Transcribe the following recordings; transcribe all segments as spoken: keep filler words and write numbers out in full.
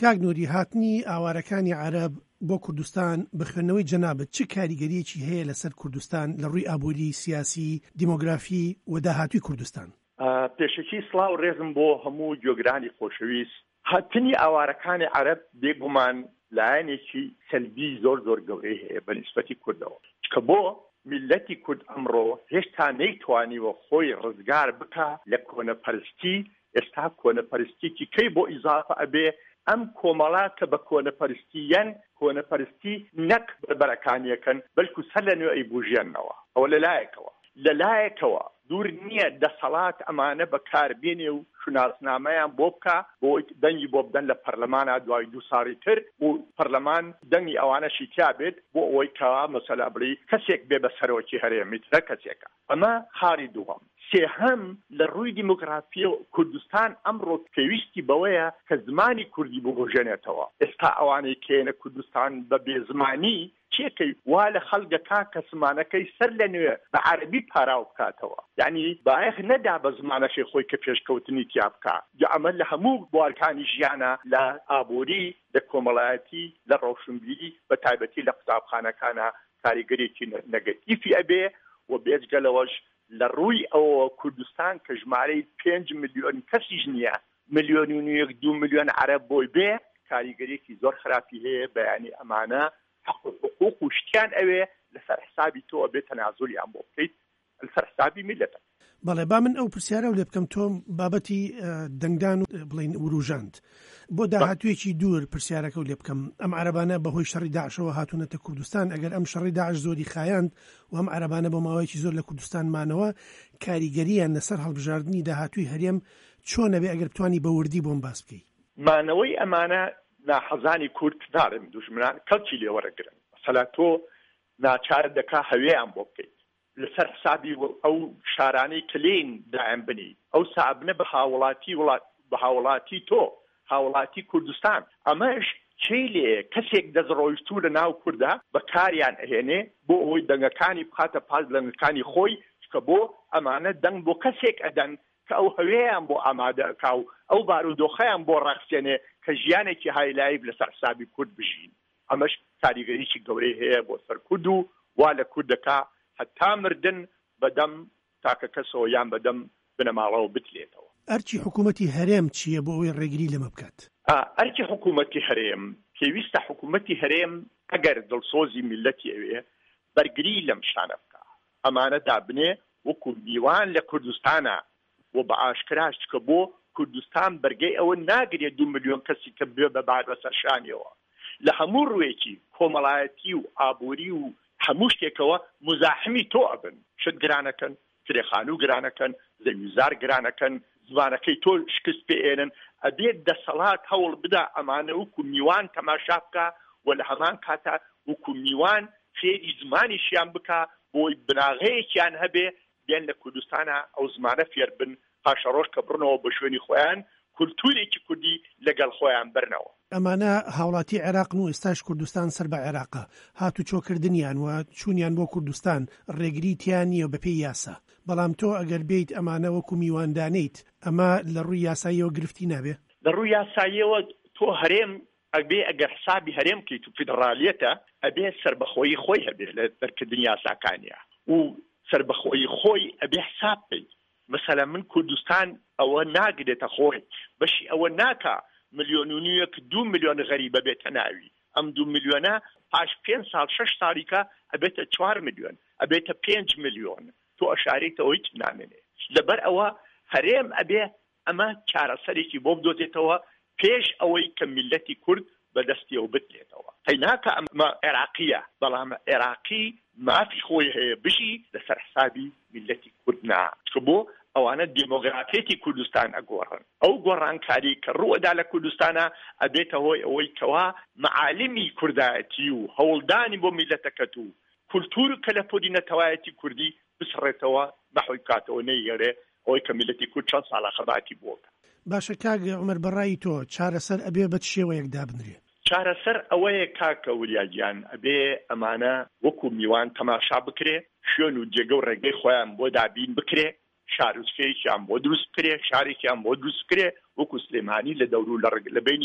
کاک نووری، هاتنی ئاوارەکانی عەرەب بۆ کوردستان بە خوێندنەوەی جەنابەت چ کاریگەریەکی هەیە لەسەر کوردستان لە ڕووی ئابووری، سیاسی، دیمۆگرافی و داهاتووی کوردستان؟ پێشەکی سڵاو ڕێزم بۆ هەموو گوێگرانی خۆشەویست. هاتنی ئاوارەکانی عەرەب بێگومان لایەنێکی سەلبی زۆر زۆر گەورەی هەیە بە نیسبەتی کوردەوە، کە بۆ میلەتی کورد ئەمڕۆ هێشتا نەیتوانیوە خۆی ڕزگار بکە لە کۆنەپەرستی. ئێستا کۆنەپەرستیی کەی بۆ ئیزافە ئەبێ ئەم کۆمەڵا کە بە کۆنەپەرستیەن کۆنەپەرستی نەک بەرەکانیەکەن بەلکو سەر لە نوێ ئەیبوژێنەوە. ئەوە لەلایەکەوە لەلایەکەوە دوور نییە دەسەڵات ئەمانە بەکاربێنێ و شوناسنامەیان بۆ بکە بۆ دەنگی بۆ بدەن لە پەرلەمانە دوای دوو ساڵی تر و پەرلەمان دەنگی ئەوانەشی تیا بێت بۆ ئەوەی کە مەسەلا بڵی کەسێک بێ بە سەرۆکی هەرێمیترە کەسێکە. ئەمە خاڵی دووەم. سێهەم لە ڕووی دیموکراسی و کوردستان ئەمڕۆ پێویستی بەوەیە کە زمانی کوردی بگۆژێنێتەوە. ئێستا ئەوانەی کێنە کوردستان بە بێزمانی چێکەی وا لە خەڵگەکە کە زمانەکەی سەر لە نوێ بە عەرەبی پاراو بکاتەوە. یعنی بایەخ نەدا بە زمانەشی خۆی کە پێشکەوتنی تیا بکە. یا ئەمە لە هەموو بوارکانی ژیانە، لە ئابووری، لە کۆمەڵایەتی، لە ڕەوشنبیری، بە تایبەتی لە قوتابخانەکانە کاریگەرێکی نەگەتیفی ئەبێ و بێجگەلەوەش لە ڕووی ئەوە کوردستان کە ژمارەی پێنج ملیۆن کەسیش نییە، ملیۆنی و یەک دوو ملیۆن عەرەب بۆی بێ، کاریگەرێکی زۆر خراپی هەیە. بەیانی ئەمانە حق و حقوق و شتیان ئەوێ لەسەر حسابی تۆ ئەبێ تەنازولیان بۆ بکەیت لەسەر حسابی میلەتە. بەڵێ، با من ئەو پرسیارە لێ بکەم تۆ بابەتی دەنگدان و بڵین وروژاند بۆ داهاتوویەکی دوور پرسیارەکە و لێ بکەم. ئەم عەرەبانە بەهۆی شەڕی داعشەوە هاتوونەتە کوردستان. ئەگەر ئەم شەڕی داعش زۆری خایاند و ئەم عەرەبانە بۆ ماوەیەکی زۆر لە کوردستان مانەوە، کاریگەریان لەسەر هەڵبژاردننی داهاتووی هەرێم چۆنە بێ ئەگەر بتوانی بە وردی بۆم باس بکەی؟ مانەوەی ئەمانە ناحەزانی کورد دارم دوژمنان کەڵکی لێوەرەگرن. مەسەلا تۆ ناچار دەکا هەوێیان بۆ بکەیت لەسەر حسابی ئەو شارانەی کلین دائم بنی، ئەو سابنە بە هاوڵاتی وڵات بە هاوڵاتی تۆ هاوڵاتی کوردستان. ئەمەش چی لێ کەسێک دەزڕۆیشتوو لە ناو کووردا بەکاریان ئەهێنێ بۆ ئەوەی دەنگەکانی بخاتە پاس دەنگەکانی خۆی، کە بۆ ئەمانە دەنگ بۆ کەسێک ئەدەن کە ئەو هەوێیان بۆ ئامادە ئەکا و ئەو بارودۆخەیان بۆ ڕاکسێنێ کە ژیانێکی هایلایف لەسەر حسابی کورد بژین. ئەمەش کاریگەریی گەورەی هەیە بۆ سەر کورد و وا لە کوردەکە هەتا مردن بەدەم تاکە کەسەوە یان بەدەم بنەماڵەوە بتلێتەوە. ئەرچی حکوومەتی هەرێم چییە بۆ ئەوەی ڕێگری لەمە بکات؟ ئەرچی حکوومەتی هەرێم پێویستە حکوومەتی هەرێم ئەگەر دڵسۆزی میلەتی ئەوێ بەرگری لەم شانە بکە. ئەمانە دابنێ وەکو میوان لە کوردستانە و بە ئاشکراش کە بۆ کوردستان بەرگەی ئەوە ناگرێت دوو ملیۆن کەسی کە بێ بەبار بەسەر شانیەوە. لە هەموو ڕوێکی کۆمەڵایەتی و ئابووری و هەموو شتێکەوە مزاحمی تۆ ئەبن. شت گرانەکەن، کرێخانوو گرانەکەن، زەویزار گرانەکەن، زمانەکەی تۆ شکست پێێنن. ئەبێت دەسەڵات هەوڵ بدا ئەمانە وەکو میوان تەماشا بکە و لە هەمان کاتە وەکو میوان فێری زمانیشیان بکە بۆی بناغەیەکیان هەبێ بێن لە کوردستانە ئەو زمانە فێر بن، پاشەڕۆژ کە بڕنەوە بە شوێنی خۆیان کولتورێکی کوردی لەگەڵ خۆیان برنەوە. ئەمانە هاوڵاتی عێراقن و ئێستاش کوردستان سەر بە عێراقە، هاتو چۆکردنیان و چوونیان بۆ کوردستان ڕێگری تیان نییە بەپێی یاسا. بەڵام تۆ ئەگەر بیت ئەمانە وەکو میواندانیت، ئەمە لە ڕووی یاساییەوە گرفتی نابێ؟ لە ڕووی یاساییەوە تۆ هەرێم ئەبێ ئەگەر حسابی هەرێم کەیت و فیدرالیەتە ئەبێ سەربەخۆیی خۆی هەبێ لە دەرکردنی یاساکانیە و سەربەخۆیی خۆی ئەبێ حساب بێت. مثلا من کوردستان ئەوە ناگرێتە خۆی بەشی ئەوە ناکە ملیۆن و نیوەک دوو ملیۆن غەریبە بێتە ناوی. ئەم دوو ملیۆنە پاش پێنج ساڵ شەش ساڵیکە ئەبێتە چوار ملیۆن، ئەبێتە پێنج ملیۆن. تۆ ئەشارێتەوەی نامێنێ. لەبەر ئەوە هەرێم ئەبێ ئەمە چارەسەرێکی بۆ بدۆتێتەوە پێش ئەوەی کە میلەتی کورد بەدەستیەوە بتلێتەوە. هەیناکە ئەمە عێراقیە، بەڵام عێراقی مافی خۆی هەیە بژی لەسەر حسابی میلەتی کورد نا. چکە بۆ ئەوانە دیمۆگرافێتی کوردستان ئەگۆڕن. ئەو گۆڕانکاری کە ڕووەدا لە کوردستانە ئەبێتە هۆی ئەوەی کەوا معالمی کوردایەتی و هەوڵدانی بۆ میلەتەکەت و کولتور کە لە پۆدی نەتەوایەتی کوردی بسڕێتەوە بەحۆی کاتەوە نەیگەڕێ ئەوەی کە میلەتی کورد چەند ساڵە خەباتی بووە. باشە کاک عومەر، بەڕای تۆ چارەسەر ئەبێ بە شێوەیەکدا بنرێ؟ چارەسەر ئەوەیە کاکە وریاگیان ئەبێ ئەمانە وەکو میوان تەماشا بکرێ، شوێن و جێگە و ڕێگەی خۆیان بۆ دابین بکرێ، شارۆچکەیەکیان بۆ دروست بکرێ، شارێکیان بۆ دروست بکرێ وەکو سلێمانی لە دەور و لە بینی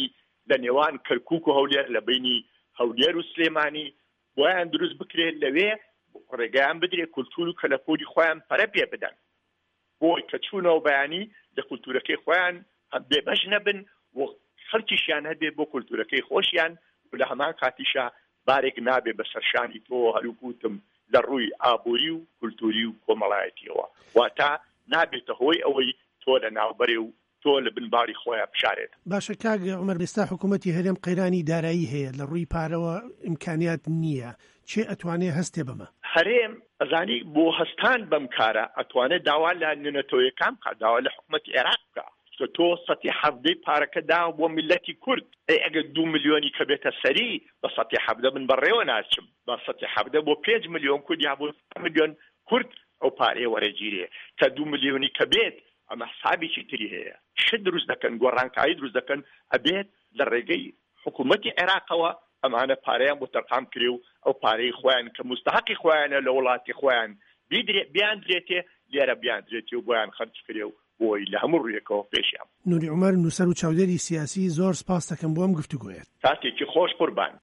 لە نێوان کەرکووک و هەولێر لە بینی هەولێر و سلێمانی بۆیان دروست بکرێت لەوێ ڕێگەیان بدرێ کولتور و کەلەپۆری خۆیان پەرە پێ بدەن بۆی کە چوونەوە بەیانی لە کولتورەکەی خۆیان بێبەش نەبن و خەڵکیشیان هەبێ بۆ کولتورەکەی خۆشیان و لە هەمان کاتیشە بارێک نابێ بە سەرشانی تۆ هەلوکوتم لە ڕووی ئابووری و کولتوری و کۆمەڵایەتیەوە واتە نابێتە هۆی ئەوەی تۆ لە ناوبەرێ و تۆ لە بنباری خۆیان بشارێت. باشە کاک عومەر ئێستا حکوومەتی هەرێم قەیرانی دارایی هەیە لە ڕووی پارەوە ئیمکانیات نییە چێ ئەتوانێ هەستێ بەمە؟ هەرێم ئەزانی بۆ هەستان بەم کارە ئەتوانێت داوا لە نوێنەتەوەیەکان بکات داوا لە حکوومەتی عێراق بکات کە تۆ سەتی حەڤدەی پارەکە داوە بۆ میلەتی کورد ئەگەر دوو ملیۆنی کە بێتە سەری بە سەتی حەڤدە من بەڕێوە ناچم بە سەتی حەڤدە بۆ پێنج ملیۆن کورد یا بۆ ملیۆن کورد ئەو پارەیە وەرەگیرێ کە دوو ملیۆنی کە بێت ئەمە حسابێکی تری هەیە ش دروست دەکەن گۆڕانکایی دروست دەکەن ئەبێت لە ڕێگەی حکوومەتی عێراقەوە ئەمانە پارەیان بۆ تەرخام کرێ و ئەو پارەی خۆیان کە مستحقی خۆیانە لە وڵاتی خۆیان بیان درێتێ لێرە بیان درێتێ و بۆیان خەرج کرێ و بۆی لە هەموو ڕوویەکەوە پێشیان. نوری عومەر نووسەر و چاودێری سیاسی زۆر سپاس دەکەم بۆ ئەم گفتوگۆیە. کاتێکی خۆش قوربان.